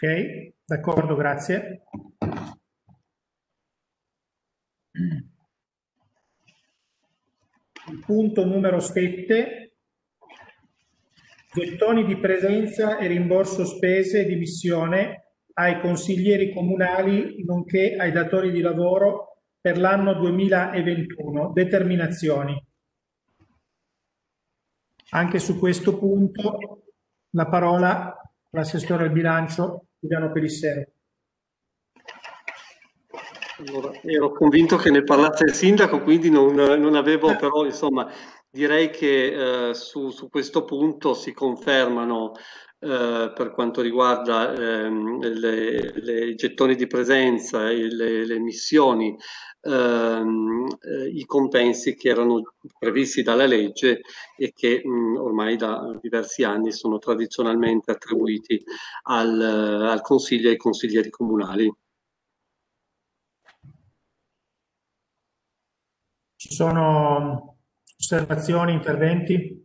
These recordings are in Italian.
Ok, d'accordo, grazie. Il punto numero 7, gettoni di presenza e rimborso spese di missione ai consiglieri comunali nonché ai datori di lavoro per l'anno 2021. Determinazioni. Anche su questo punto la parola all'assessore al bilancio Giuliano Pelissero. Allora, ero convinto che ne parlasse il sindaco, quindi non avevo, però insomma direi che su questo punto si confermano per quanto riguarda i gettoni di presenza e le missioni, i compensi che erano previsti dalla legge e che ormai da diversi anni sono tradizionalmente attribuiti al Consiglio e ai consiglieri comunali. Ci sono osservazioni, interventi?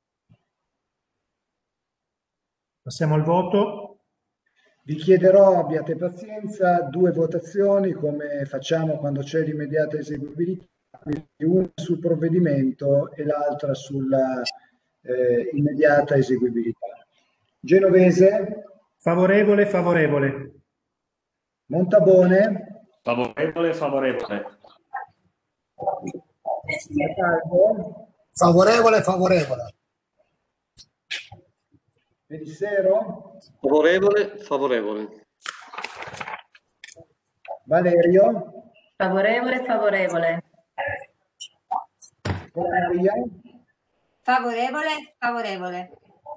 Passiamo al voto. Vi chiederò, abbiate pazienza, 2 votazioni come facciamo quando c'è l'immediata eseguibilità, quindi una sul provvedimento e l'altra sulla immediata eseguibilità. Genovese? Favorevole, favorevole. Montabone? Favorevole, favorevole. Cataldo? Favorevole, favorevole. Pelissero? Favorevole, favorevole. Valerio? Favorevole, favorevole. Ilaria? Favorevole, favorevole.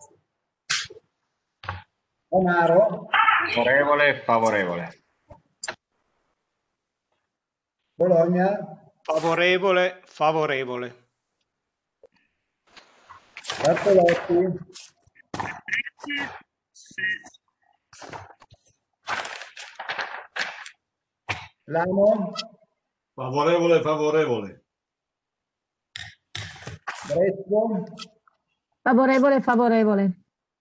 Omaro? Favorevole, favorevole. Bologna? Favorevole, favorevole. Bartolotti? Lamo? Favorevole, favorevole. Bresco? Favorevole, favorevole.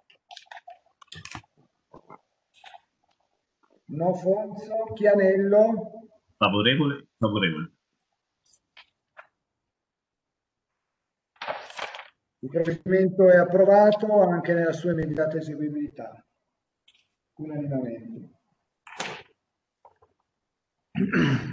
Nofonso? Chianello? Favorevole, favorevole. Il provvedimento è approvato anche nella sua immediata eseguibilità, unanimemente.